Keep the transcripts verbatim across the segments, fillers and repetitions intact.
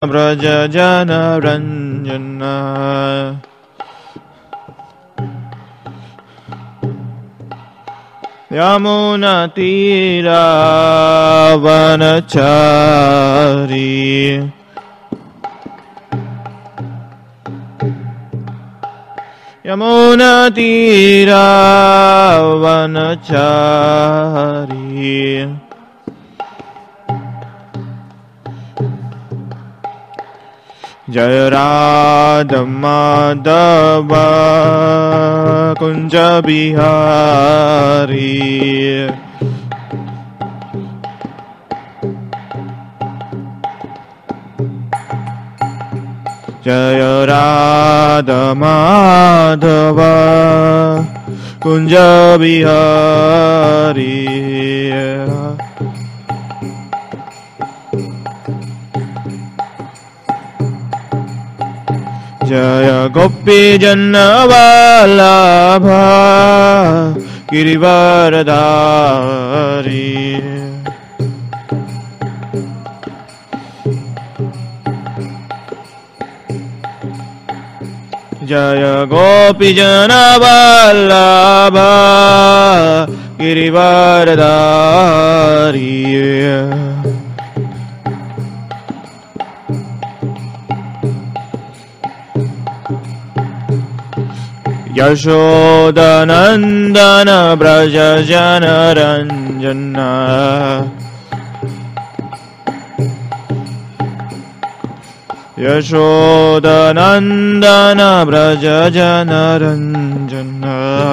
व्रज जनरञ्जन यमुनातीरावनचारी यमुनातीरावनचारी जय राधा माधव कुंज बिहारी जय राधा माधव कुंज बिहारी जय गोपी जन वल्लभ गिरिवरधारी जय गोपी जन वल्लभ गिरिवरधारी यशोदनंदन ब्रज जनरंजन यशोदनंदन ब्रज जनरंजन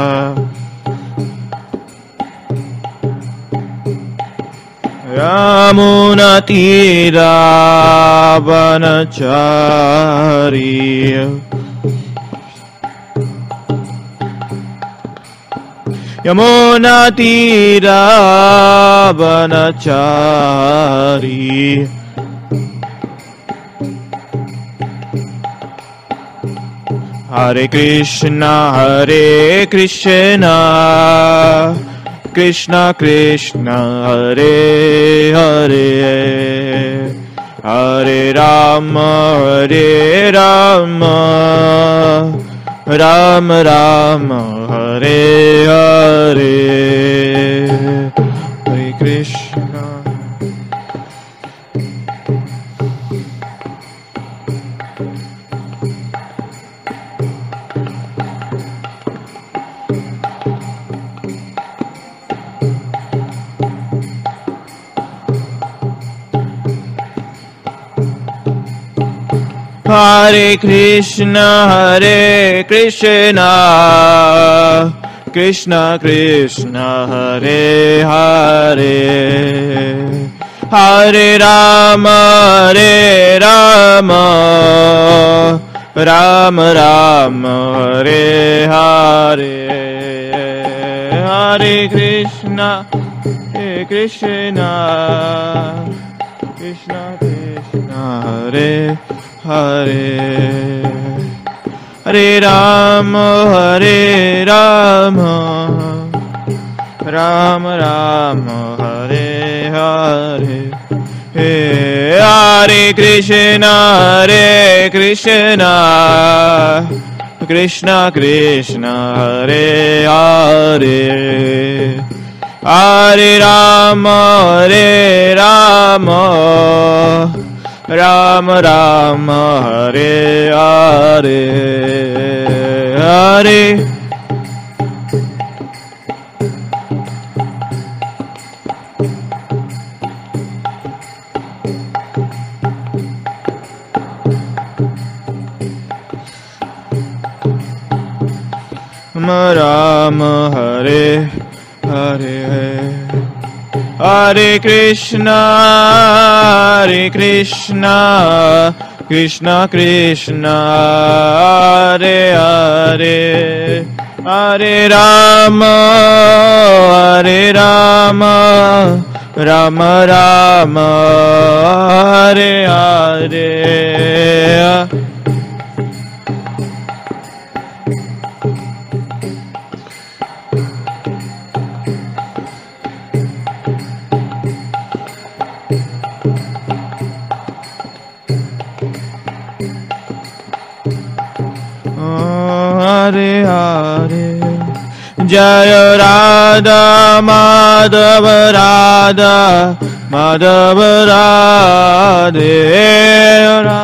यमुनातीरावनचारी यमुनातीरावनचारी हरे कृष्णा हरे कृष्णा कृष्णा कृष्णा हरे हरे हरे राम हरे राम राम राम हरे हरे हरे कृष्णा हरे कृष्णा हरे कृष्णा कृष्णा कृष्णा हरे हरे हरे राम हरे राम राम राम हरे हरे हरे कृष्णा हरे कृष्णा कृष्णा कृष्णा हरे हरे हरे राम हरे राम राम राम हरे हरे हे हरे कृष्णा हरे कृष्णा कृष्णा कृष्णा हरे हरे हरे राम हरे राम राम राम हरे हरे हरे राम हरे हरे हरे कृष्णा हरे कृष्णा कृष्णा कृष्णा हरे हरे हरे राम हरे Ram Ram Ram Hare Hare Hare Hare. Jaya Radha Madhava Radha Madhava Radhe Radha.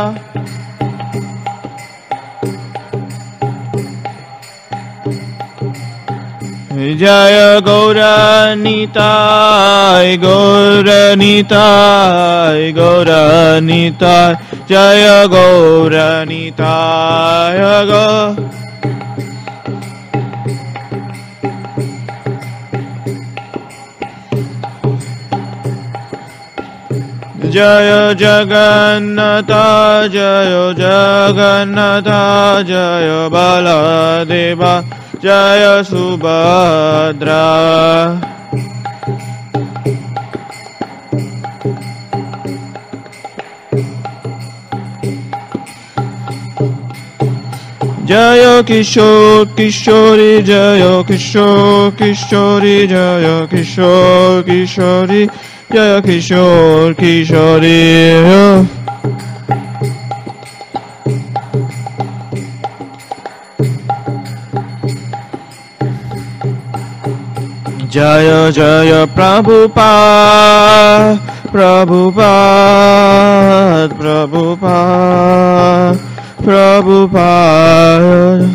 Jaya Gaura Nitai Gaura Nitai Gaura Nitai Jaya Gaura Nitai Gaura. Jaya Jagannatha Jaya Jagannatha Jaya Baladeva Jaya Subhadra. Jaya Kishore Kishori Jaya Kishore Kishori Jaya Kishore Kishori Jaya Kishore Kishori. Jaya Jaya Prabhupada Prabhupada Prabhupada Prabhupada.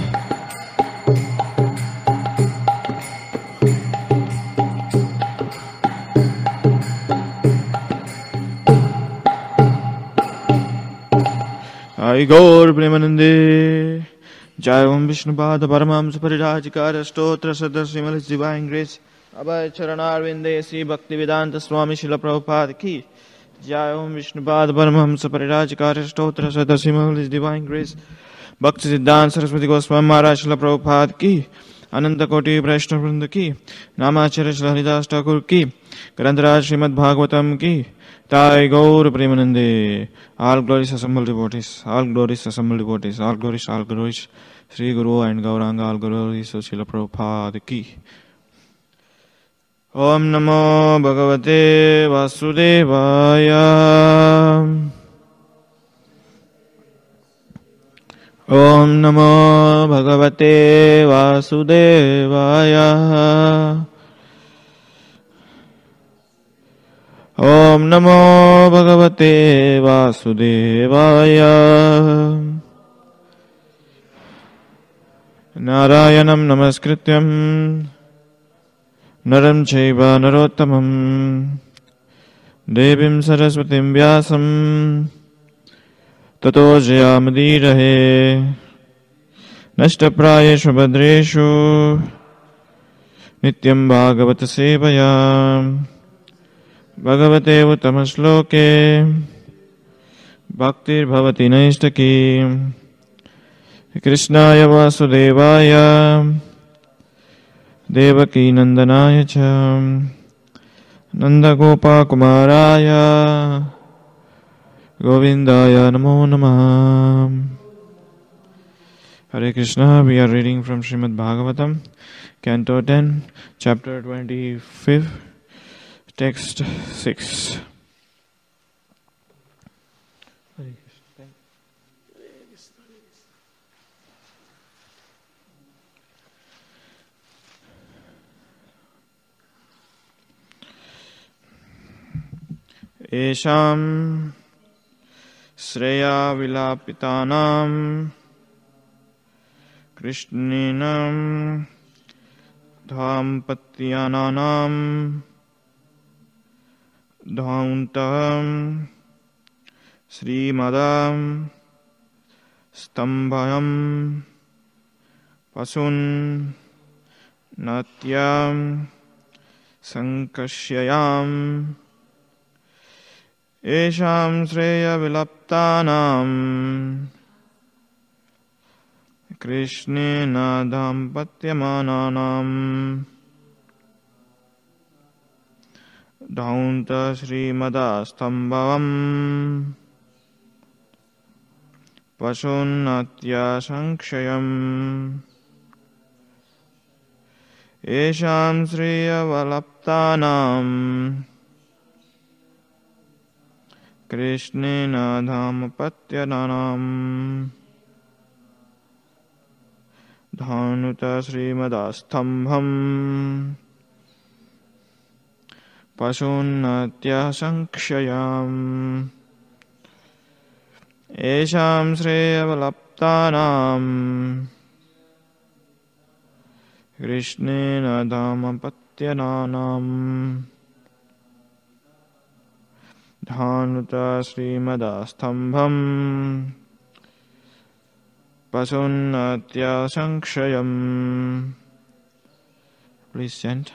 Hai Gaur Premanande. Jai Om Vishnupada Paramahams Parirajikara Stotra Sadhar Srimad Divine Grace Abhay Charanarvinde Sri Bhaktivedanta Swami Srila Prabhupada Ki. Jai Om Vishnupada Paramahams Parirajikara Stotra Sadhar Srimad Divine Grace Bhakti Siddhanta Saraswati Goswami Maharaj Srila Prabhupada Ki. Ananta Koti Vaishnava Vrinda Ki. Namacharya Srila Haridas Thakur Ki. Grantaraj Srimad Bhagavatam Ki. Jai Gaur Premanande. All glories assembled devotees, all glories assembled devotees, all glories, all glories, Sri Guru and Gauranga, all glories of Srila Prabhupada Ki. Om Namo Bhagavate Vasudevaya. Om Namo Bhagavate Vasudevaya. Om Namo Bhagavate Vasudevaya. Narayanam Namaskrityam Naram Chaiva Narottamam Devim Saraswatim Vyasam Tato Jayamadirahe Nashtaprayeshu Bhadreshu Nityam Bhagavata Sevaya Bhagavate Uttamaśloke Bhaktir Bhavati Naistaki Krishnaya Vasudevaya Devaki Nandanaya Cha Nanda Gopa Kumaraya Govindaya Namo Namah. Hare Krishna. We are reading from Srimad Bhagavatam, Canto ten, Chapter twenty-five, Text six. Esham Sreya Vilapitanam Krishninam Dhampatyananam Dhauntam Srimadam Stambhayam Pasun Natyam Sankashyayam Esham Sreya Vilaptanam Krishnena Dhampatyamananam Dhaunta Srimada Stambhavam Pasunatya Sankshayam Esham Sriya Valaptanam Krishnena Dhampatyananam Dhanuta Srimadastambham Pasunnatya Sankshayam Esham Sreyavalaptanam Krishnena Dhamapatyananam Dhanuta Srimadastambham Pasunnatya Sankshayam. Please chant.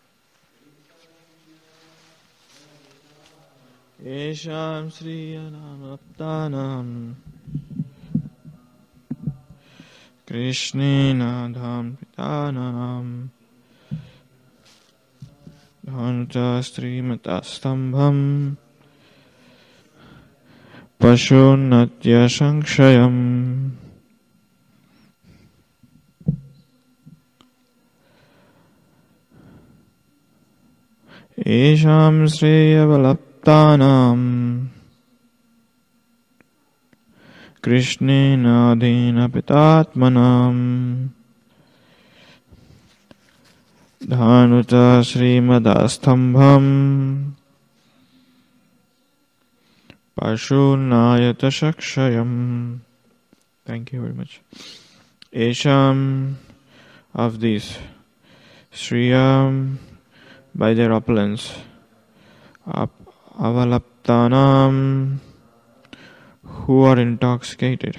Esham Sriyanamaptanam Krishnena Dhampitanam Dhanuta Srimadastambham Pasunnatya Sankshayam. Esham Sreyavalaptanam Krishnena Dinapitatmanam Dhanuta Srimadastambham Pasunnayata Sakshayam. Thank you very much. Esham, of these, Sriyam, by their opulence, Avalaptanam, who are intoxicated,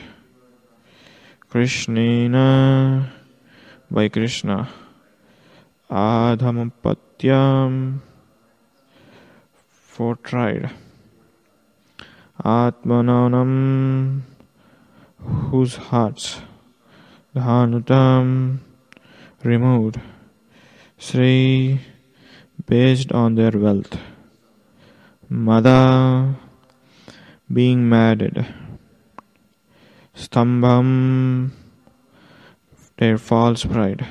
Krishnena, by Krishna, Adhamapatyam, fortried, Atmananam, whose hearts, Dhanutam, removed, Sri, based on their wealth, Mada, being madded, Stambham, their false pride,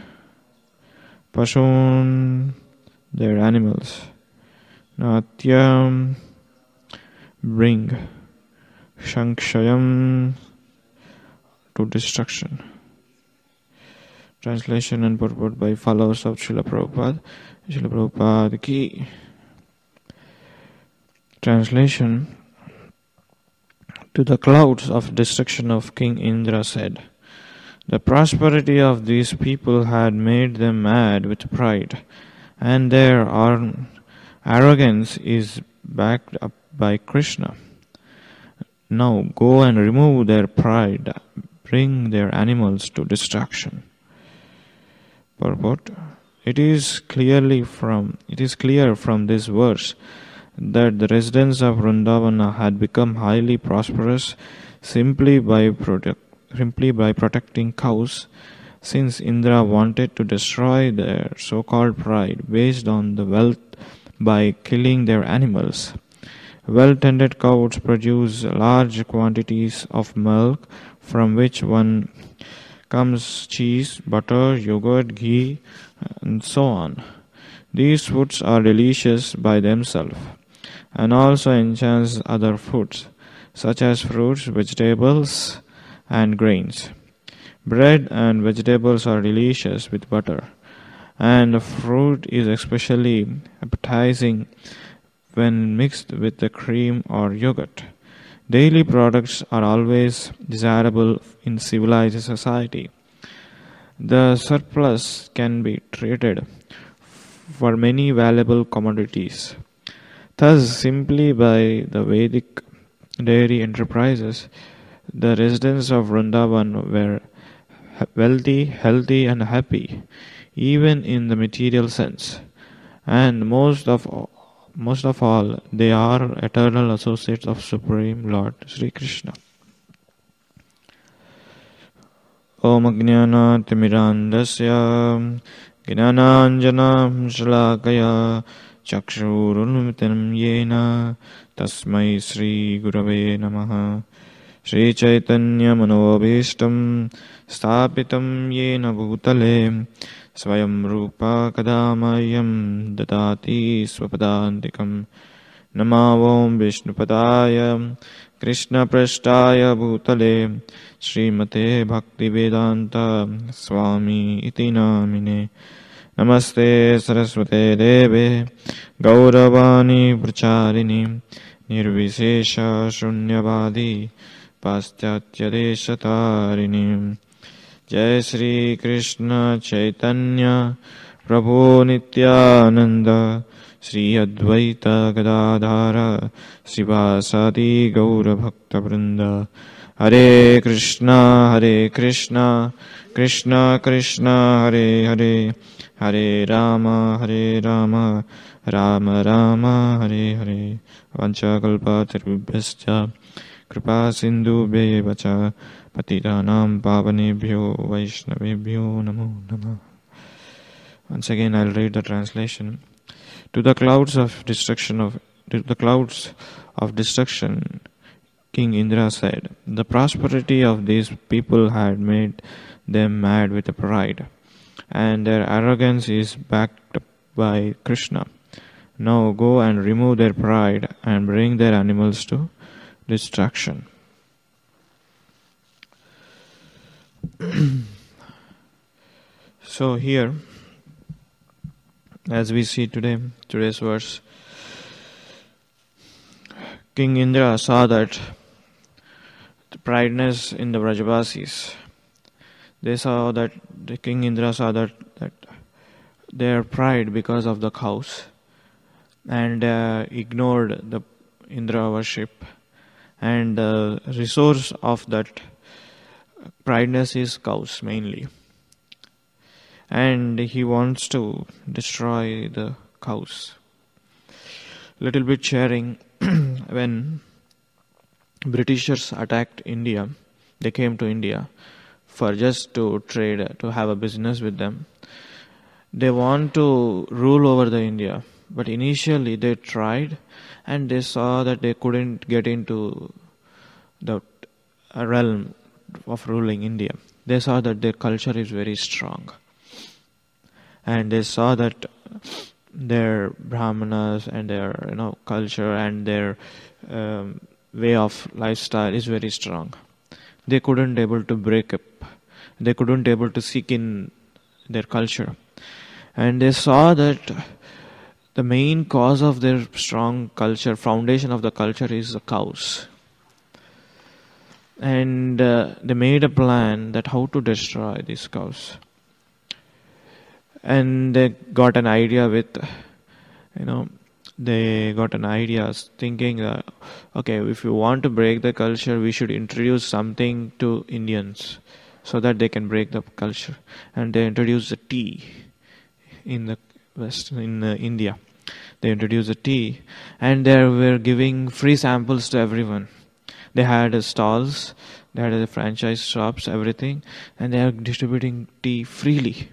Pasun, their animals, Natyam, bring, Sankshayam, to destruction. Translation and purport by followers of Srila Prabhupada. Srila Prabhupada ki. Translation. To the clouds of destruction of King Indra said, the prosperity of these people had made them mad with pride, and their arrogance is backed up by Krishna. Now go and remove their pride, bring their animals to destruction. Purport. It is clearly from it is clear from this verse that the residents of Vrindavana had become highly prosperous simply by protect, simply by protecting cows, since Indra wanted to destroy their so-called pride based on the wealth by killing their animals. Well-tended cows produce large quantities of milk, from which one comes cheese, butter, yogurt, ghee, and so on. These foods are delicious by themselves, and also enhance other foods, such as fruits, vegetables, and grains. Bread and vegetables are delicious with butter, and fruit is especially appetizing when mixed with the cream or yogurt. Daily products are always desirable in civilized society. The surplus can be traded for many valuable commodities. Thus, simply by the Vedic dairy enterprises, the residents of Vrindavan were wealthy, healthy, and happy, even in the material sense. And most of all, Most of all, they are eternal associates of Supreme Lord Sri Krishna. Om Ajnana Timirandasya Gnananjanam Shalakaya Chakshurunmitanam Yena Tasmai Sri Gurave Namaha. Sri Chaitanya Manobhishtam Stapitam Yena Bhutale Swayam Rupa Kadamayam Dadati Swapadantikam Namo Vishnupadaya Krishna Prasthaya Bhutale Srimate Bhaktivedanta Swami Iti Namine. Namaste Saraswate Deve Gauravani Pracharini Nirvisesha Shunyavadi Paschatya Deshatarini. Jai Shri Krishna Chaitanya Prabhu Nityananda Sri Advaita Gadadhara Sivasadi Gaura Bhakta Vrinda. Hare Krishna Hare Krishna Krishna Krishna Hare Hare Hare Rama Hare Rama Rama Rama Hare Hare. Vanchakalpa tarubhyascha Kripa Sindhu Bevacha Patitanam Pavanebhyo Vaishnavebhyo Namo Namah. Once again I'll read the translation. To the clouds of destruction of to the clouds of destruction, King Indra said, the prosperity of these people had made them mad with pride, and their arrogance is backed up by Krishna. Now go and remove their pride and bring their animals to destruction. So here, as we see today, today's verse, King Indra saw that the prideness in the Vrajavasis. They saw that the King Indra saw that, that their pride because of the cows, and uh, ignored the Indra worship, and the resource of that prideness is cows mainly. And he wants to destroy the cows. Little bit sharing, when Britishers attacked India, they came to India for just to trade, to have a business with them. They want to rule over the India, but initially they tried and they saw that they couldn't get into the realm of ruling India. They saw that their culture is very strong. And they saw that their brahmanas and their you know culture and their um, way of lifestyle is very strong. They couldn't able to break up. They couldn't able to seek in their culture. And they saw that the main cause of their strong culture, foundation of the culture, is the cows. And uh, they made a plan that how to destroy these cows. And they got an idea with, you know, they got an idea thinking that, okay, if you want to break the culture, we should introduce something to Indians so that they can break the culture. And they introduced the tea in the West, in uh, India. They introduced the tea, and they were giving free samples to everyone. They had uh, stalls, they had uh, franchise shops, everything, and they are distributing tea freely.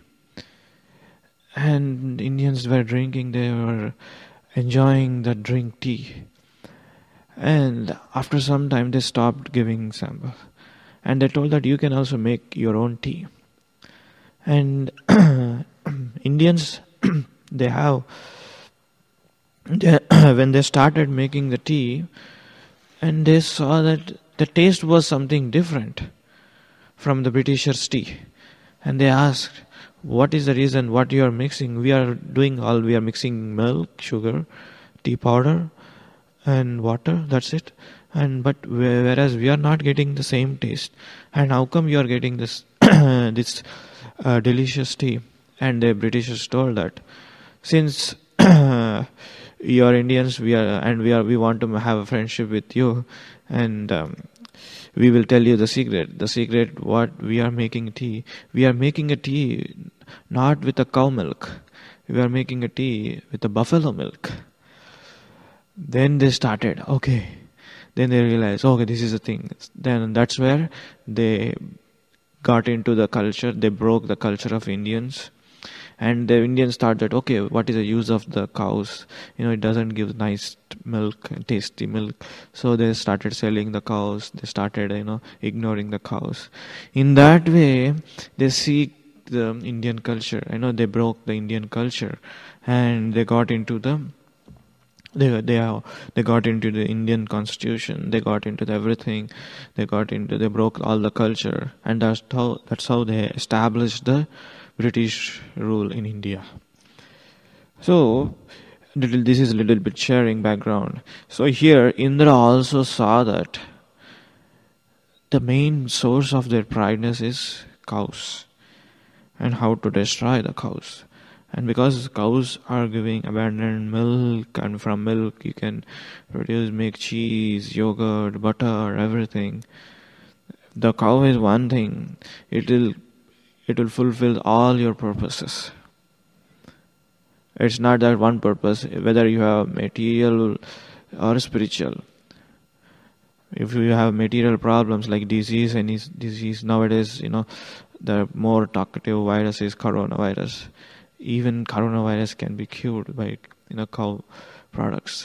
And Indians were drinking, they were enjoying the drink tea. And after some time they stopped giving samples. And they told that you can also make your own tea. And Indians, they have, they, when they started making the tea, and they saw that the taste was something different from the Britishers' tea. And they asked, what is the reason what you are mixing? We are doing all, we are mixing milk, sugar, tea powder and water, that's it. And but whereas we are not getting the same taste. And how come you are getting this this uh, delicious tea? And the Britishers told that since you are Indians, we are and we are we want to have a friendship with you, and um, we will tell you the secret. The secret, what we are making tea. We are making a tea not with a cow milk. We are making a tea with a buffalo milk. Then they started, okay. Then they realized, okay, this is the thing. Then that's where they got into the culture. They broke the culture of Indians. And the Indians thought that, okay, what is the use of the cows? You know, it doesn't give nice milk, tasty milk. So they started selling the cows. They started, you know, ignoring the cows. In that way, they see the Indian culture. You know, they broke the Indian culture. And they got into the They they are, they got into the Indian constitution. They got into the everything. They got into they broke all the culture, and that's how that's how they established the British rule in India. So little this is a little bit sharing background. So here Indra also saw that the main source of their prideness is cows, and how to destroy the cows. And because cows are giving abundant milk, and from milk you can produce, make cheese, yogurt, butter, everything. The cow is one thing. It will, it will fulfill all your purposes. It's not that one purpose, whether you have material or spiritual. If you have material problems like disease, any disease nowadays, you know, the more talkative virus is coronavirus. Even coronavirus can be cured by, you know, cow products.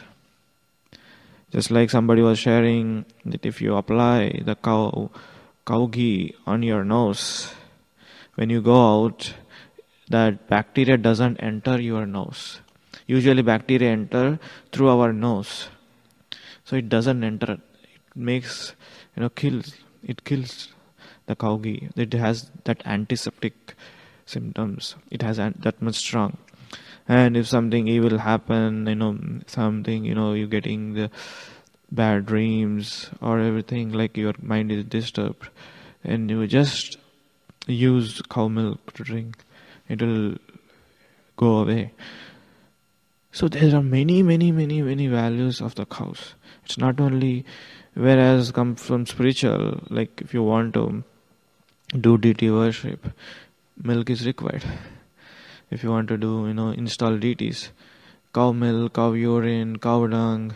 Just like somebody was sharing that if you apply the cow cow ghee on your nose, when you go out, that bacteria doesn't enter your nose. Usually bacteria enter through our nose, so it doesn't enter. It makes, you know, kills. It kills the cow ghee. It has that antiseptic symptoms. It has that much strong. And if something evil happen, you know, something, you know, you're getting the bad dreams or everything, like your mind is disturbed, and you just use cow milk to drink, it will go away. So there are many, many, many, many values of the cows. It's not only, whereas come from spiritual, like if you want to do deity worship, milk is required. If you want to do, you know, install deities, cow milk, cow urine, cow dung,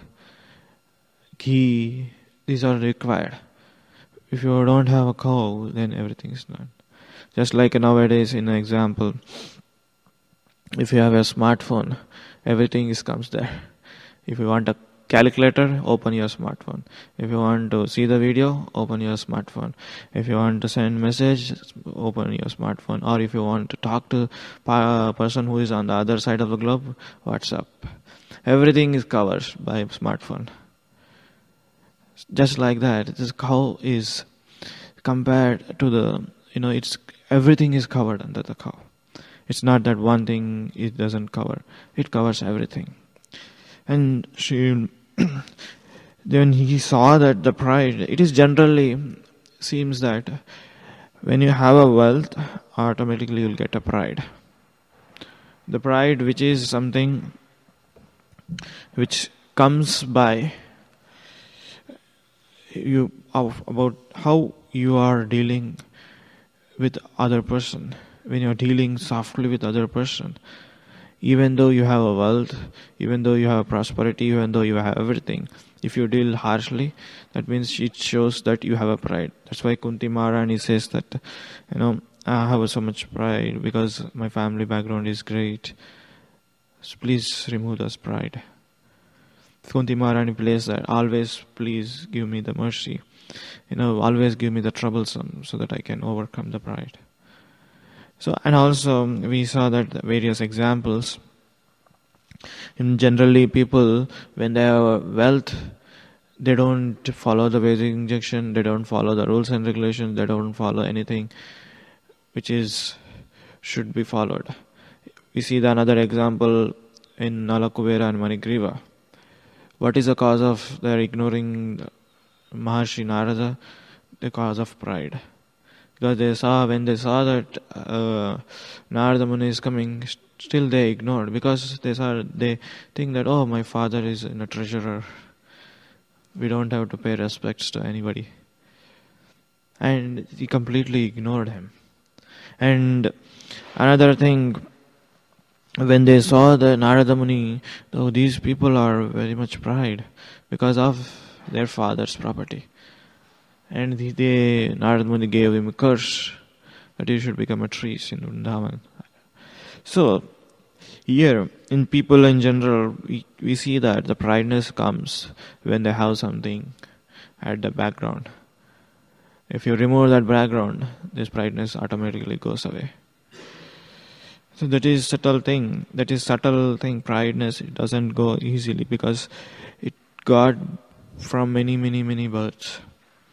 ghee, these are required. If you don't have a cow, then everything is done. Just like nowadays, in an example, if you have a smartphone, everything is comes there. If you want a calculator, open your smartphone. If you want to see the video, open your smartphone. If you want to send message, open your smartphone. Or if you want to talk to a person who is on the other side of the globe, WhatsApp. Everything is covered by smartphone. Just like that, this cow is compared to the, you know, it's everything is covered under the cow. It's not that one thing it doesn't cover. It covers everything. And she, then he saw that the pride, it is generally seems that when you have a wealth, automatically you'll get a pride. The pride, which is something which comes by you about how you are dealing with other person. When you're dealing softly with other person, even though you have a wealth, even though you have prosperity, even though you have everything, if you deal harshly, that means it shows that you have a pride. That's why Kunti Maharani says that, you know, I have so much pride because my family background is great. So please remove this pride. Kunti Maharani plays that, always please give me the mercy. You know, always give me the troublesome so that I can overcome the pride. So, and also we saw that various examples. In generally people, when they have wealth, they don't follow the basic injection, they don't follow the rules and regulations, they don't follow anything which is should be followed. We see the another example in Nala Kubera and Manigriva. What is the cause of their ignoring Maharshi Narada? The cause of pride. Because they saw, when they saw that uh, Narada Muni is coming, still they ignored. Because they saw, they think that, oh, my father is a treasurer. We don't have to pay respects to anybody. And he completely ignored him. And another thing, when they saw the Narada Muni, oh, these people are very much pride because of their father's property. And they, they Narada Muni gave him a curse that he should become a tree in Vrindavan. So, here, in people in general, we, we see that the prideness comes when they have something at the background. If you remove that background, this prideness automatically goes away. So that is subtle thing. That is subtle thing. Prideness, it doesn't go easily because it got from many, many, many births.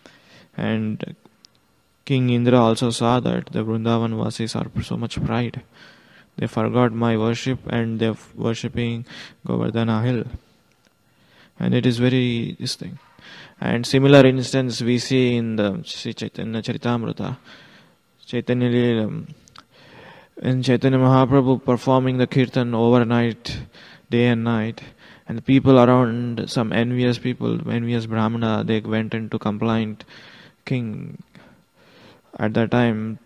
And King Indra also saw that the Vrindavan Vasis are so much pride. They forgot my worship and they're worshipping Govardhana hill. And it is very this thing. And similar instance we see in the Sri Chaitanya Charitamrita. Chaitanya Lilam. And Chaitanya Mahaprabhu performing the kirtan overnight, day and night. And the people around, some envious people, envious Brahmana, they went into complaint. King, at that time,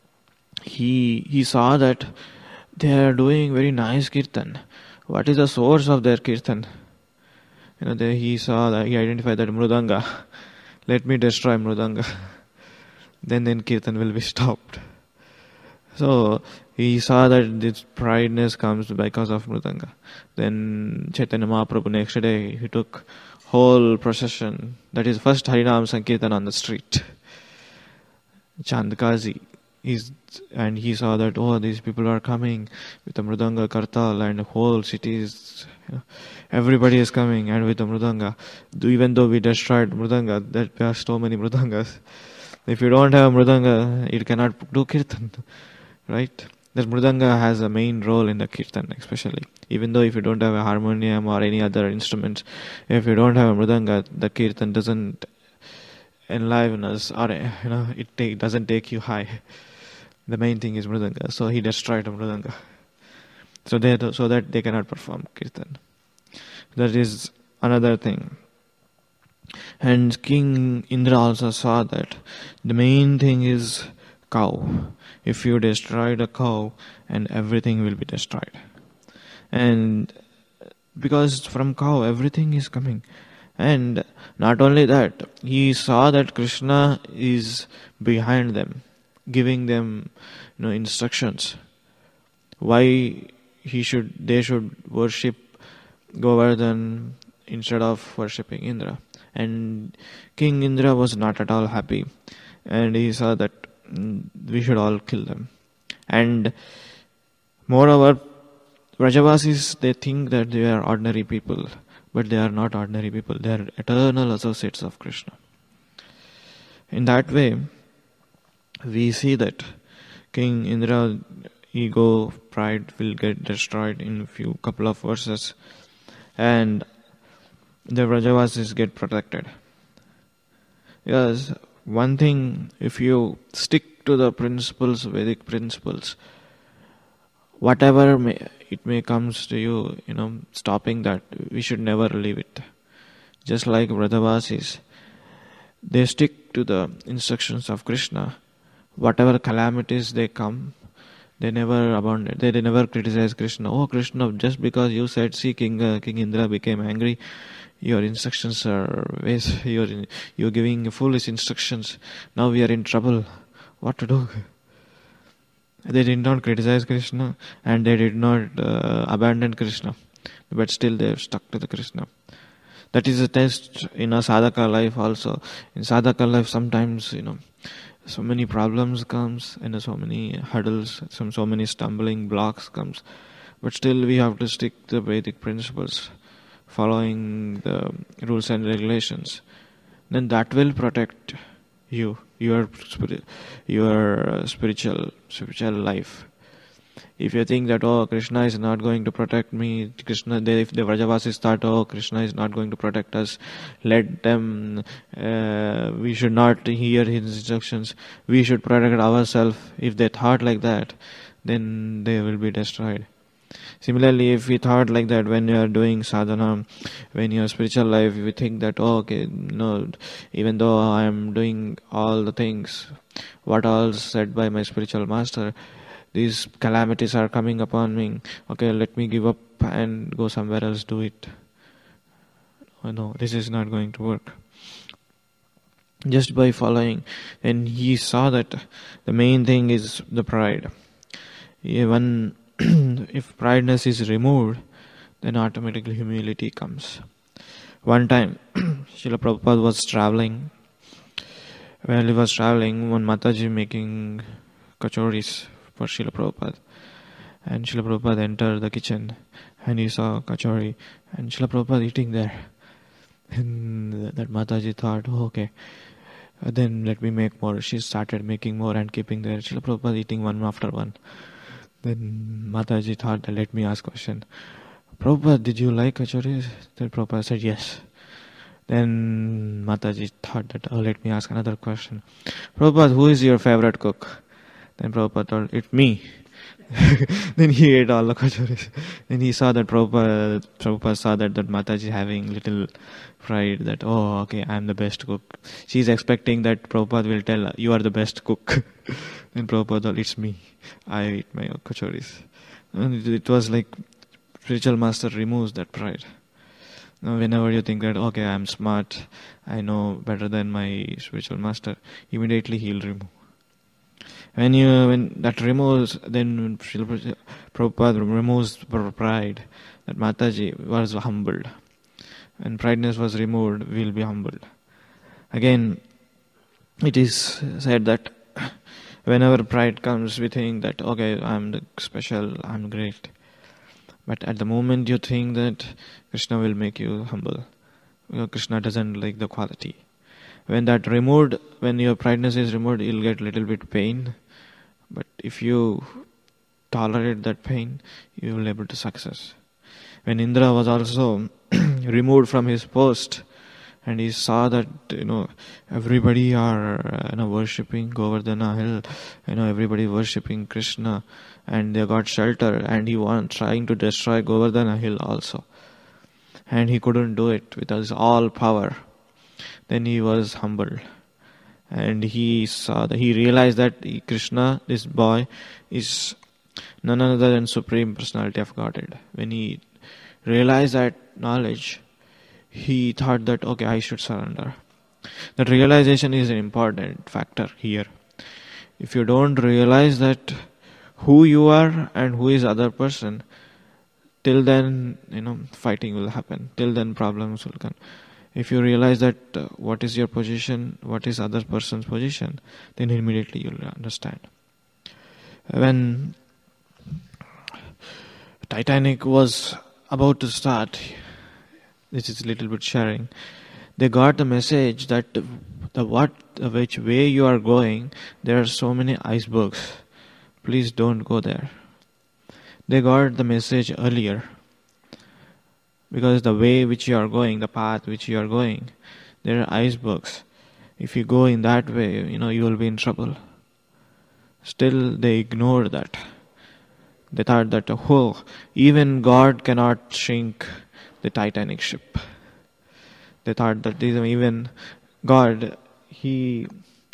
he he saw that they are doing very nice kirtan. What is the source of their kirtan? You know, they, he saw that, he identified that Mridanga. Let me destroy Mridanga. then then kirtan will be stopped. So he saw that this prideness comes because of Mridanga. Then Chaitanya Mahaprabhu next day he took whole procession. That is first Harinam Sankirtan on the street. Chandkazi. He's, and he saw that, oh, these people are coming with the Mridanga Kartal and the whole city is, you know, everybody is coming and with the Mridanga. Even though we destroyed Mridanga, that there are so many Mridangas. If you don't have Mridanga, you cannot do Kirtan. Right? That Mridanga has a main role in the Kirtan especially. Even though if you don't have a harmonium or any other instruments, if you don't have a Mridanga, the Kirtan doesn't enliven us or, you know, it take, doesn't take you high. The main thing is Mridanga. So he destroyed the Mridanga. So, they, so that they cannot perform Kirtan. That is another thing. And King Indra also saw that the main thing is cow. If you destroy the cow, and everything will be destroyed. And because from cow everything is coming. And not only that, he saw that Krishna is behind them, giving them, you know, instructions. Why he should, they should worship Govardhan instead of worshipping Indra. And King Indra was not at all happy. And he saw that we should all kill them. And moreover, Vrajavasis, they think that they are ordinary people. But they are not ordinary people. They are eternal associates of Krishna. In that way, we see that King Indra, ego, pride will get destroyed in a few couple of verses. And the Vrajavasis get protected. Because one thing, if you stick to the principles, Vedic principles, whatever may, it may comes to you, you know, stopping that, we should never leave it. Just like Vrajavasis, they stick to the instructions of Krishna. Whatever calamities they come, they never abandon. They, they never criticize Krishna. Oh Krishna, just because you said, see, King uh, King Indra became angry, your instructions are waste. You're you're giving foolish instructions. Now we are in trouble. What to do? They did not criticize Krishna and they did not uh, abandon Krishna, but still they have stuck to the Krishna. That is a test in a sadhaka life also. In sadhaka life, sometimes, you know, so many problems comes and so many hurdles, some so many stumbling blocks comes, but still we have to stick to the Vedic principles, following the rules and regulations. Then that will protect you, your spirit, your spiritual spiritual life. If you think that, oh, Krishna is not going to protect me, Krishna, they, if the Vrajavasis thought, oh, Krishna is not going to protect us, let them, uh, we should not hear his instructions, we should protect ourselves. If they thought like that, then they will be destroyed. Similarly, if we thought like that when you are doing sadhana, when you are spiritual life, we think that, oh, okay, no, even though I am doing all the things, what all said by my spiritual master, these calamities are coming upon me. Okay, let me give up and go somewhere else, do it. Oh no, this is not going to work. Just by following, and he saw that the main thing is the pride. Even if prideness is removed, then automatically humility comes. One time, Srila Prabhupada was traveling. While he was traveling, one Mataji making kachoris for Srila Prabhupada. And Srila Prabhupada entered the kitchen and he saw kachori and Srila Prabhupada eating there. And that Mataji thought, oh, okay, uh, then let me make more. She started making more and keeping there. Srila Prabhupada eating one after one. Then Mataji thought that let me ask question. Prabhupada, did you like kachori? Then Prabhupada said yes. Then Mataji thought that, oh, let me ask another question. Prabhupada, who is your favorite cook? Then Prabhupada told, it's me. Then he ate all the kachoris. Then he saw that Prabhupada, Prabhupada saw that, that Mataji having little pride that, oh, okay, I am the best cook. She's expecting that Prabhupada will tell, you are the best cook. Then Prabhupada told, it's me. I eat my kachoris. And it was like, spiritual master removes that pride. Now, whenever you think that, okay, I am smart, I know better than my spiritual master, immediately he'll remove. When you when that removes, then Prabhupada removes pride. That Mataji was humbled. When prideness was removed, we will be humbled. Again, it is said that whenever pride comes, we think that, okay, I'm the special, I'm great. But at the moment you think that Krishna will make you humble, because Krishna doesn't like the quality. When that removed, when your prideness is removed, you'll get little bit pain. But if you tolerate that pain, you will be able to success. When Indra was also removed from his post, and he saw that, you know, everybody are, you know, worshipping Govardhana hill, you know, everybody worshipping Krishna, and they got shelter, and he was trying to destroy Govardhana hill also. And he couldn't do it with his all power. Then he was humbled. And he saw that, he realized that Krishna, this boy, is none other than Supreme Personality of Godhead. When he realized that knowledge, he thought that, okay, I should surrender. That realization is an important factor here. If you don't realize that who you are and who is other person, till then, you know, fighting will happen. Till then, problems will come. If you realize that uh, what is your position, what is other person's position, then immediately you will understand. When Titanic was about to start, this is a little bit sharing, they got the message that the, the what, the which way you are going, there are so many icebergs. Please don't go there. They got the message earlier. Because the way which you are going, the path which you are going, there are icebergs. If you go in that way, you know, you will be in trouble. Still, they ignored that. They thought that, oh, even God cannot shrink the Titanic ship. They thought that even God, He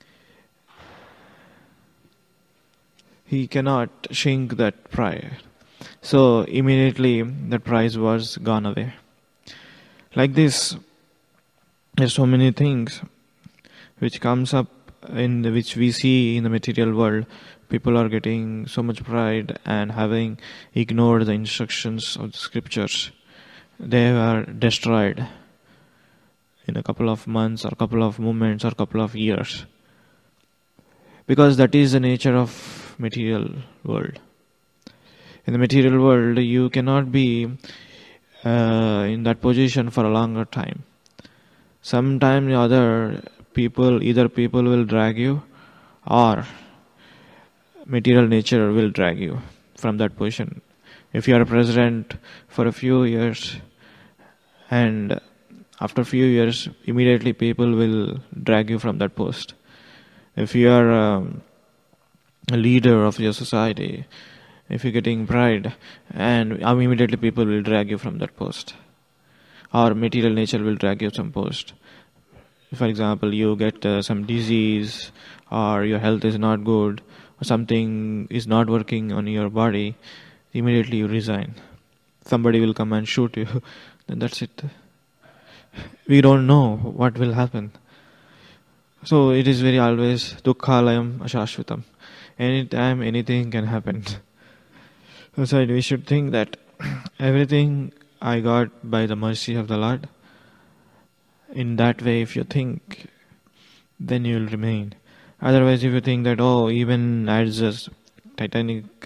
He cannot shrink that pride. So immediately that prize was gone away. Like this, there's so many things which comes up in the, which we see in the material world. People are getting so much pride and having ignored the instructions of the scriptures. They are destroyed in a couple of months or a couple of moments or a couple of years. Because that is the nature of material world. In the material world, you cannot be uh, in that position for a longer time. Sometime or other, people, either people will drag you, or material nature will drag you from that position. If you are a president for a few years, and after a few years, immediately people will drag you from that post. If you are um, a leader of your society, if you're getting pride, and immediately people will drag you from that post. Or material nature will drag you from post. For example, you get uh, some disease, or your health is not good, or something is not working on your body, immediately you resign. Somebody will come and shoot you, then that's it. We don't know what will happen. So it is very always dukkhalayam ashashvatam. Anytime anything can happen. So we should think that everything I got by the mercy of the Lord. In that way, if you think, then you will remain. Otherwise, if you think that, oh, even as the Titanic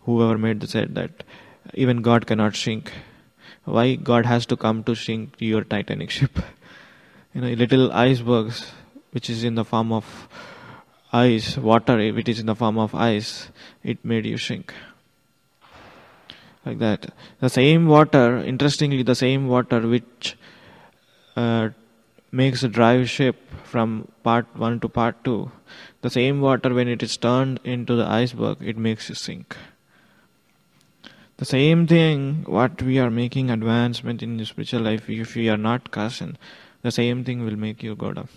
whoever made the said that even God cannot shrink. Why God has to come to shrink your Titanic ship? You know, little icebergs, which is in the form of ice, water, which is in the form of ice, it made you shrink. Like that. The same water, interestingly, the same water which uh, makes a drive ship from part one to part two, the same water, when it is turned into the iceberg, it makes you sink. The same thing, what we are making advancement in the spiritual life, if we are not cautioned, the same thing will make you go down.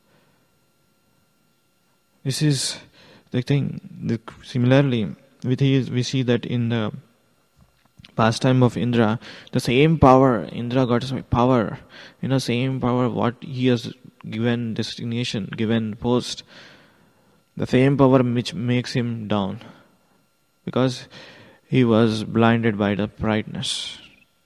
This is the thing. The, similarly, we see that in the pastime of Indra, the same power, Indra got power, you know, same power what he has given destination, given post, the same power which makes him down. Because he was blinded by the brightness.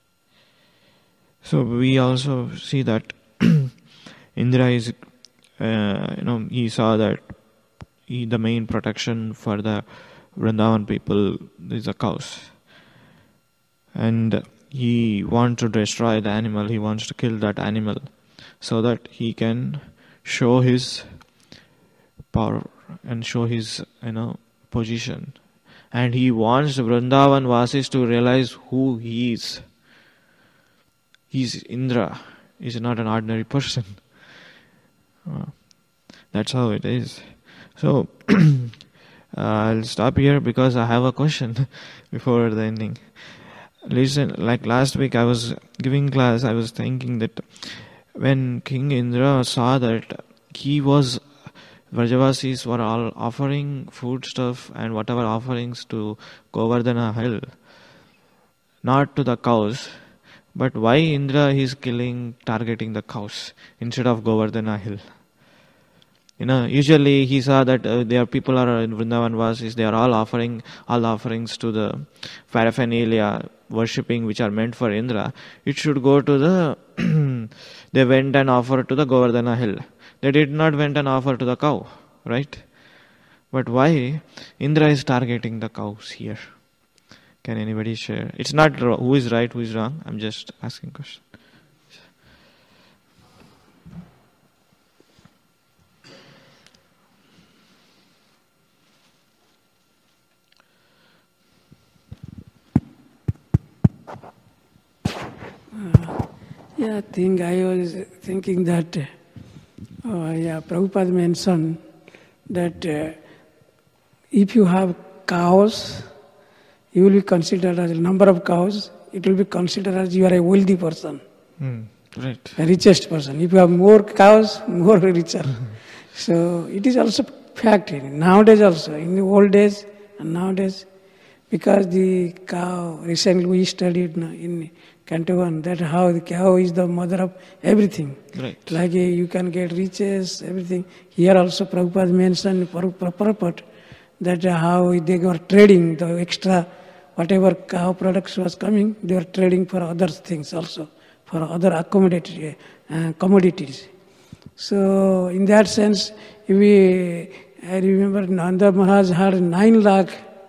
So we also see that Indra is, uh, you know, he saw that he, the main protection for the Vrindavan people is the cows. And he wants to destroy the animal, he wants to kill that animal so that he can show his power and show his, you know, position. And he wants Vrindavan Vasis to realize who he is. He's Indra. He's not an ordinary person. Uh, that's how it is. So, uh, I'll stop here because I have a question before the ending. Listen, like last week I was giving class, I was thinking that when King Indra saw that he was Vrajavasis were all offering food stuff and whatever offerings to Govardhana hill, not to the cows, but why Indra is killing, targeting the cows instead of Govardhana hill? You know, usually he saw that uh, there people are in Vrindavan Vasis, they are all offering all offerings to the paraphernalia, worshipping which are meant for Indra. It should go to the, they went and offered to the Govardhana hill. They did not went and offer to the cow, right? But why Indra is targeting the cows here? Can anybody share? It's not who is right, who is wrong. I'm just asking question. Uh, yeah, I think I was thinking that Uh, yeah, Prabhupada mentioned that uh, if you have cows, you will be considered as a number of cows, it will be considered as you are a wealthy person. Mm, right. A richest person. If you have more cows, more richer. So it is also fact nowadays also, in the old days and nowadays, because the cow, recently we studied in Canto one, that how the cow is the mother of everything. Right. Like uh, you can get riches, everything. Here also Prabhupada mentioned purport that uh, how they were trading the extra, whatever cow products was coming, they were trading for other things also, for other accommodated uh, commodities. So in that sense, we, I remember Nanda Maharaj had nine lakh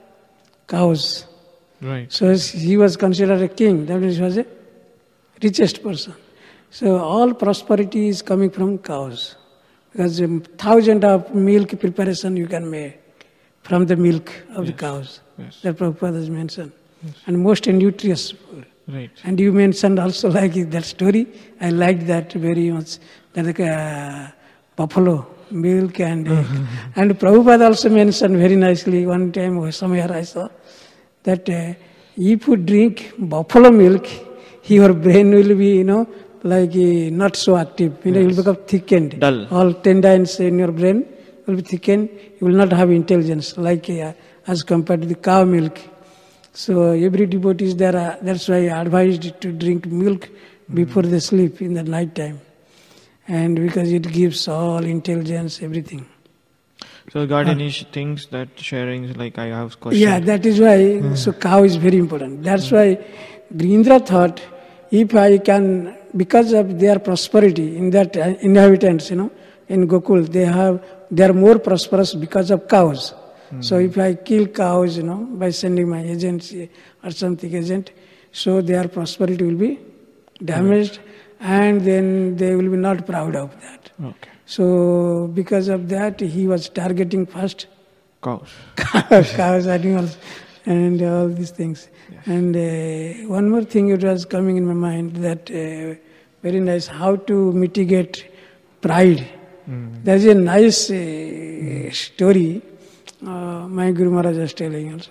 cows. Right. So he was considered a king. That means he was a richest person. So all prosperity is coming from cows. Because a thousand of milk preparation you can make from the milk of yes. the cows. Yes. That Prabhupada has mentioned. Yes. And most nutritious food. Right. And you mentioned also like that story. I liked that very much. That uh, buffalo milk and uh, and Prabhupada also mentioned very nicely one time somewhere I saw that uh, if you drink buffalo milk, your brain will be, you know, like uh, not so active. You know, yes. you will become thickened. Dull. All tendons in your brain will be thickened. You will not have intelligence, like uh, as compared to the cow milk. So every devotee is there. Uh, that's why I advised to drink milk before mm. they sleep in the night time, and because it gives all intelligence, everything. So got uh, any sh- things that sharing, like I have questions? Yeah, that is why, mm. so cow is very important. That's mm. why Indra thought, if I can, because of their prosperity in that inhabitants, you know, in Gokul, they have, they are more prosperous because of cows. So if I kill cows, you know, by sending my agency or something agent, so their prosperity will be damaged, and then they will be not proud of that. Okay. So because of that, he was targeting first Cows. cows, animals, and all these things. Yes. And uh, one more thing it was coming in my mind, that uh, very nice, how to mitigate pride. Mm. There's a nice uh, story uh, my Guru Maharaj was telling also.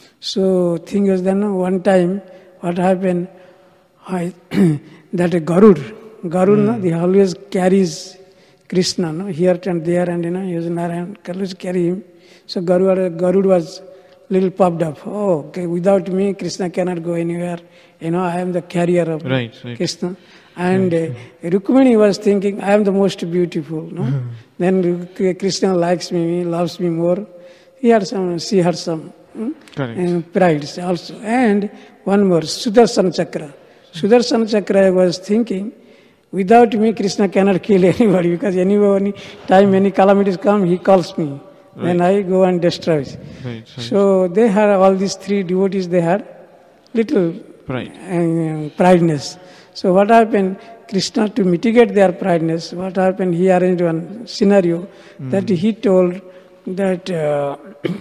So thing was then one time what happened, I, that a Garud, Garud, Mm. no, he always carries Krishna, no, here and there, and you know, he was Narayan, always carry him. So Garud, Garud was little puffed up. Oh, okay, without me, Krishna cannot go anywhere. You know, I am the carrier of Right, right. Krishna. And uh, Rukmini was thinking, I am the most beautiful. No? Then Krishna likes me, loves me more. He had some, she had some hmm? Correct. and pride also. And one more, Sudarshan Chakra. Sudarshan Chakra was thinking, without me, Krishna cannot kill anybody, because any time any calamities come, he calls me. Right. Then I go and destroy. Right, right. So they had all these three devotees, they had little Pride. uh, prideness. So what happened, Krishna, to mitigate their prideness, what happened, he arranged one scenario that he told that uh,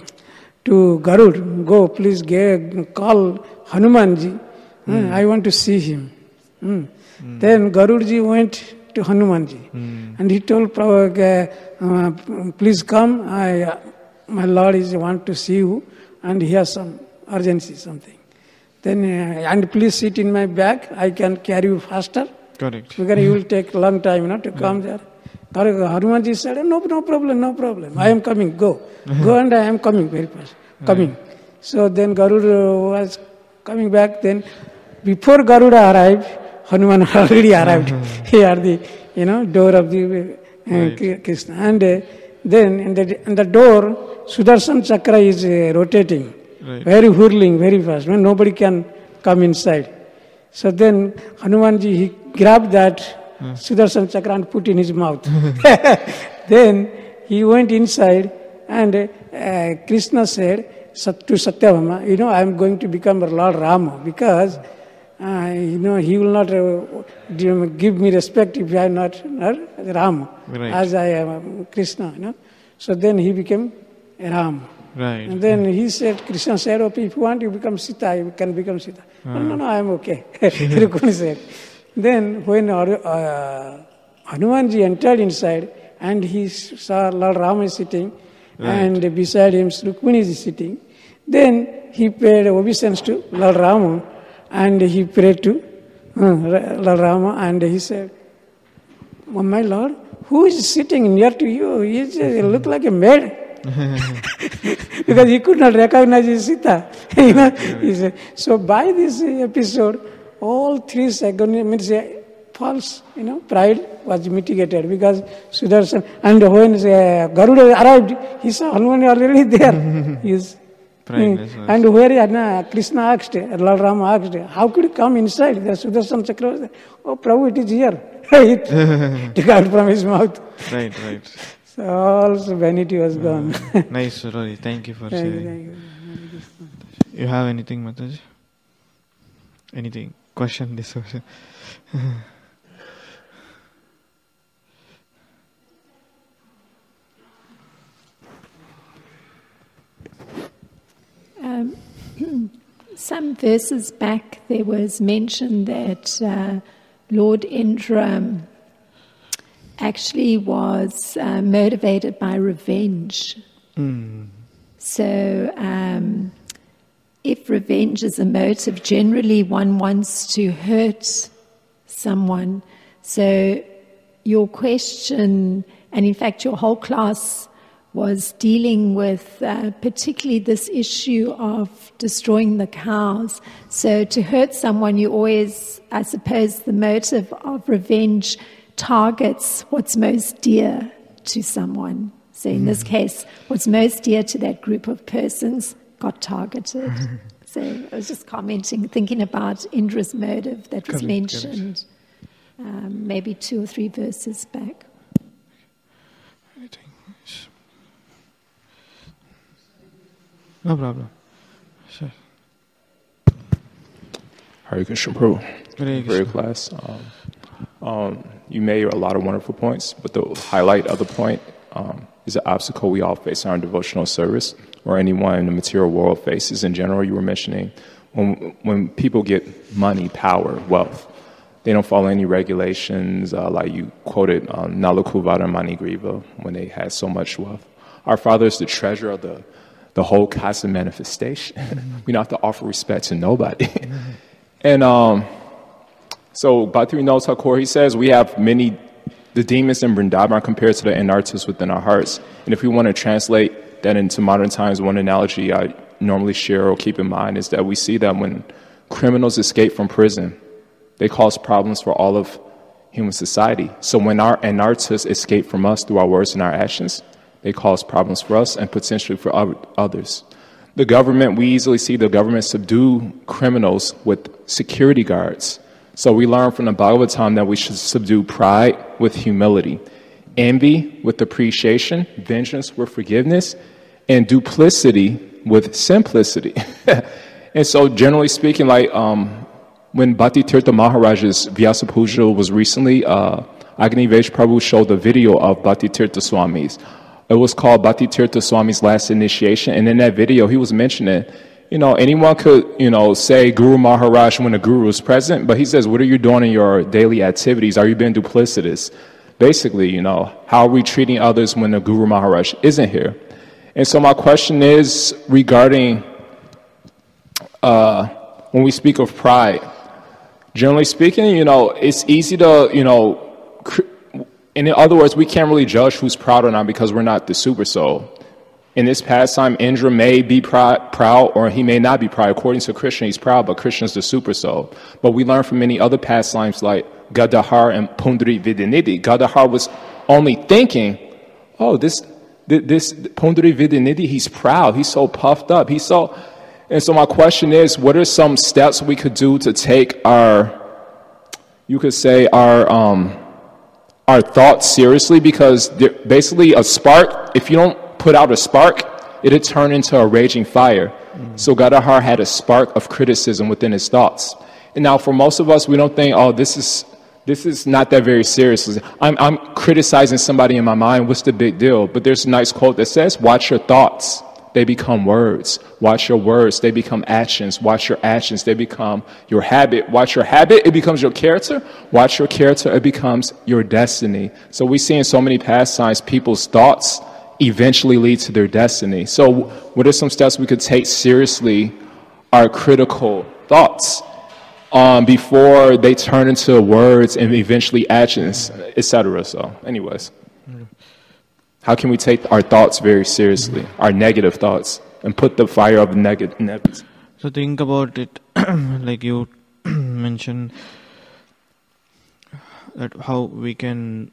to Garud, go please get, call Hanumanji, uh, I want to see him. Mm. Then Garudji went to Hanumanji Mm. and he told Prabhu, uh, please come, I, uh, my Lord is want to see you and he has some urgency, something. Then, uh, and please sit in my back, I can carry you faster. Correct. Because you will take a long time, you know, to come there. Hanumanji said, no, no problem, no problem. I am coming, go. Go and I am coming very fast. Coming. So then Garuda was coming back. Then before Garuda arrived, Hanuman already arrived here at the, you know, door of the uh, Right. Krishna. And uh, then in the, in the door, Sudarshan Chakra is uh, rotating. Right. Very whirling, very fast. When nobody can come inside. So then Hanumanji, he grabbed that Hmm. Sudarshan Chakra and put in his mouth. Then he went inside and uh, Krishna said Sat- to Satyabhama, you know, I am going to become Lord Rama because, uh, you know, he will not uh, give me respect if I am not, not Rama, Right. as I am Krishna, you know. So then he became Rama. Right. And then he said, Krishna said, okay, if you want, you become Sita, you can become Sita. No, no, no, I am okay. Rukmini said. Then when uh, Hanumanji entered inside and he saw Lord Rama is sitting Right. and beside him Rukmini is sitting, then he paid obeisance to Lord Rama and he prayed to uh, Lord Rama and he said, oh, my Lord, who is sitting near to you? He is, uh, look like a maid. Because he could not recognize his Sita. You know, he said, so by this episode, all three seconds means uh, false, you know, pride was mitigated because Sudarshan, and when uh, Garuda arrived, he saw Hanuman already there. His, Prideness was- and where uh, Krishna asked, Lord Rama asked, how could you come inside? The Sudarshan Chakra was there. Oh, Prabhu, it is here. It took out from his mouth. Right, right. So all vanity was gone. Nice story. Thank you for Thank you, sharing. thank you. You have anything, Mataji? Anything? Question this question. Um, some verses back, there was mention that uh, Lord Indra actually was uh, motivated by revenge. Mm. So, um, if revenge is a motive, generally one wants to hurt someone. So, your question, and in fact, your whole class was dealing with uh, particularly this issue of destroying the cows. So, to hurt someone, you always, I suppose, the motive of revenge targets what's most dear to someone. So in this case, what's most dear to that group of persons got targeted. So I was just commenting, thinking about Indra's motive that was Correct, mentioned um, maybe two or three verses back. Anything? No problem. Sure. Hare Krishna Prabhu. Hare Very Krishna. class. Um, um, you made a lot of wonderful points, but the highlight of the point um, is an obstacle we all face in our devotional service, or anyone in the material world faces in general. You were mentioning when when people get money, power, wealth, they don't follow any regulations, uh, like you quoted um, Nalakuvara Manigriva, when they had so much wealth. Our Father is the treasure of the, the whole cosmic manifestation. Mm-hmm. We don't have to offer respect to nobody. Mm-hmm. And um, so Bhaktivinoda Thakur, he says we have many, the demons in Vrindavan are compared to the anarthas within our hearts. And if we want to translate that into modern times, one analogy I normally share or keep in mind is that we see that when criminals escape from prison, they cause problems for all of human society. So when our anarthas escape from us through our words and our actions, they cause problems for us and potentially for others. The government, we easily see the government subdue criminals with security guards. So we learn from the Bhagavatam that we should subdue pride with humility, envy with appreciation, vengeance with forgiveness, and duplicity with simplicity. And so generally speaking, like um, when Bhakti Tirtha Maharaj's Vyasa Puja was recently, uh, Agni Vesh Prabhu showed a video of Bhakti Tirtha Swami's. It was called Bhakti Tirtha Swami's Last Initiation. And in that video, he was mentioning, you know, anyone could, you know, say Guru Maharaj when the Guru is present, but he says, what are you doing in your daily activities? Are you being duplicitous? Basically, you know, how are we treating others when the Guru Maharaj isn't here? And so my question is regarding uh, when we speak of pride, generally speaking, you know, it's easy to, you know, cr- in other words, we can't really judge who's proud or not because we're not the super soul. In this pastime, Indra may be proud, proud or he may not be proud. According to Krishna, he's proud, but Krishna's the super soul. But we learn from many other pastimes like Gadahar and Pundari Vidyanidhi. Gadahar was only thinking, oh, this this Pundari Vidyanidhi, he's proud. He's so puffed up. He's so... And so my question is, what are some steps we could do to take our, you could say, our... um. our thoughts seriously, because basically a spark, if you don't put out a spark, it'll turn into a raging fire. Mm-hmm. So Gadadhar had a spark of criticism within his thoughts. And now for most of us, we don't think, oh, this is this is not that very serious. I'm, I'm criticizing somebody in my mind. What's the big deal? But there's a nice quote that says, watch your thoughts. They become words. Watch your words. They become actions. Watch your actions. They become your habit. Watch your habit. It becomes your character. Watch your character. It becomes your destiny. So we see in so many pastimes, people's thoughts eventually lead to their destiny. So what are some steps we could take seriously our critical thoughts um, before they turn into words and eventually actions, et cetera? So anyways. How can we take our thoughts very seriously, our negative thoughts, and put the fire of the negative? So think about it, like you mentioned, that how we can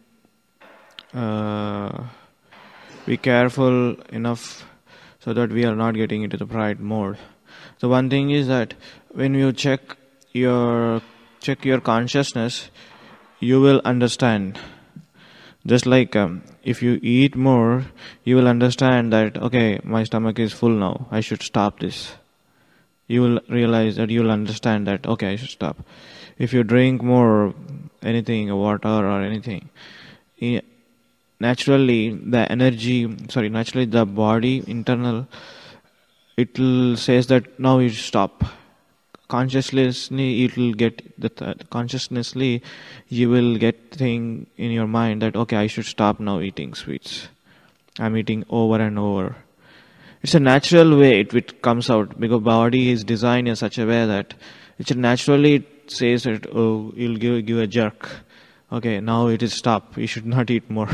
uh, be careful enough so that we are not getting into the pride mode. So one thing is that when you check your check your consciousness, you will understand. Just like um, if you eat more, you will understand that, okay, my stomach is full now, I should stop this. You will realize that you will understand that, okay, I should stop. If you drink more, anything, water or anything, naturally the energy, sorry, naturally the body, internal, it will says that now you should stop. Consciously, it will get the th- consciously, you will get thing in your mind that, okay, I should stop now eating sweets. I'm eating over and over. It's a natural way it, it comes out, because body is designed in such a way that it naturally it says that, oh, you'll give give a jerk. Okay, now it is stop. You should not eat more.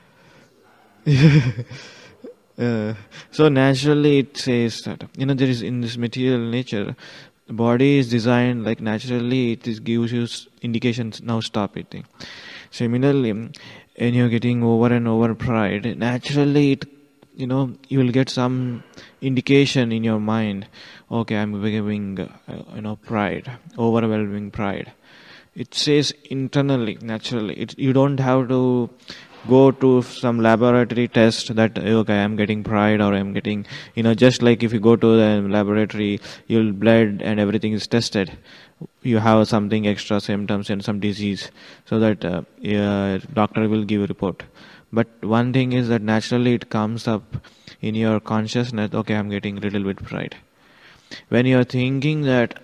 uh, so naturally it says that, you know, there is in this material nature. The body is designed like naturally it is gives you indications, now stop eating. Similarly, when you're getting over and over pride, naturally it, you know, you will get some indication in your mind, okay, I'm giving, uh, you know, pride, overwhelming pride. It says internally, naturally. It, you don't have to go to some laboratory test that, okay, I'm getting pride or I'm getting, you know, just like if you go to the laboratory, you'll blood and everything is tested. You have something extra symptoms and some disease, so that uh, yeah, doctor will give a report. But one thing is that naturally it comes up in your consciousness, okay, I'm getting a little bit pride. When you're thinking that,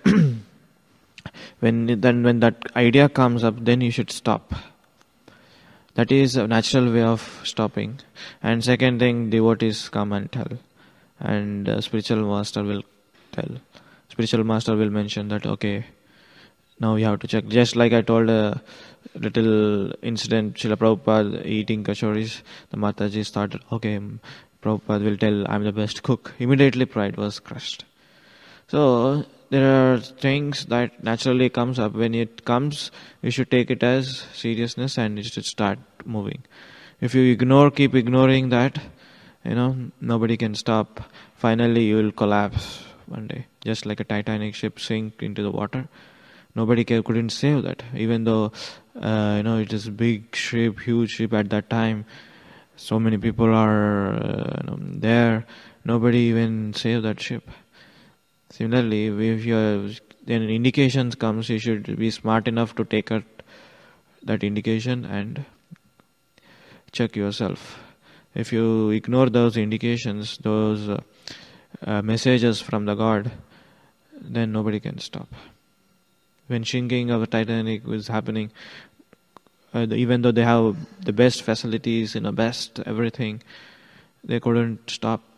when then when that idea comes up, then you should stop. That is a natural way of stopping. And second thing, devotees come and tell. And uh, spiritual master will tell. Spiritual master will mention that, okay, now you have to check. Just like I told a little incident, Srila Prabhupada eating kachoris, the Mataji started, okay, Prabhupada will tell, I'm the best cook. Immediately pride was crushed. So there are things that naturally comes up. When it comes, you should take it as seriousness and you should start moving. If you ignore, keep ignoring that, you know, nobody can stop. Finally, you will collapse one day, just like a Titanic ship sink into the water. Nobody can, couldn't save that, even though uh, you know it is a big ship, huge ship at that time. So many people are uh, you know, there. Nobody even saved that ship. Similarly, if your then indications comes, you should be smart enough to take out that indication and check yourself. If you ignore those indications, those uh, uh, messages from the God, then nobody can stop. When sinking of the Titanic was happening, uh, the, even though they have the best facilities, you know, best everything, they couldn't stop.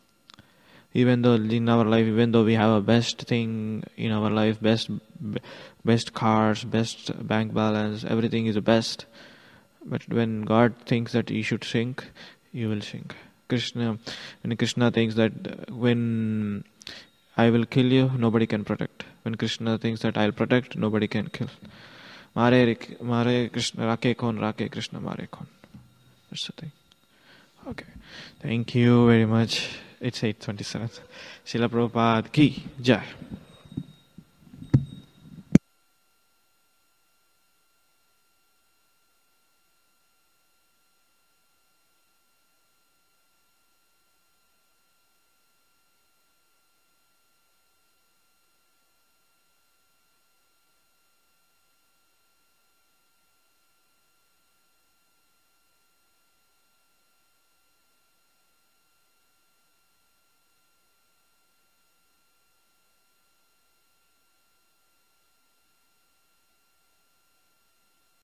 Even though in our life, even though we have a best thing in our life, best best cars, best bank balance, everything is the best. But when God thinks that you should sink, you will sink. Krishna, when Krishna thinks that when I will kill you, nobody can protect. When Krishna thinks that I'll protect, nobody can kill. Mare, mare Krishna, rake kon, rake Krishna, mare kon. That's the thing. Okay. Thank you very much. It's eight twenty-seven. Srila Prabhupada ki jai.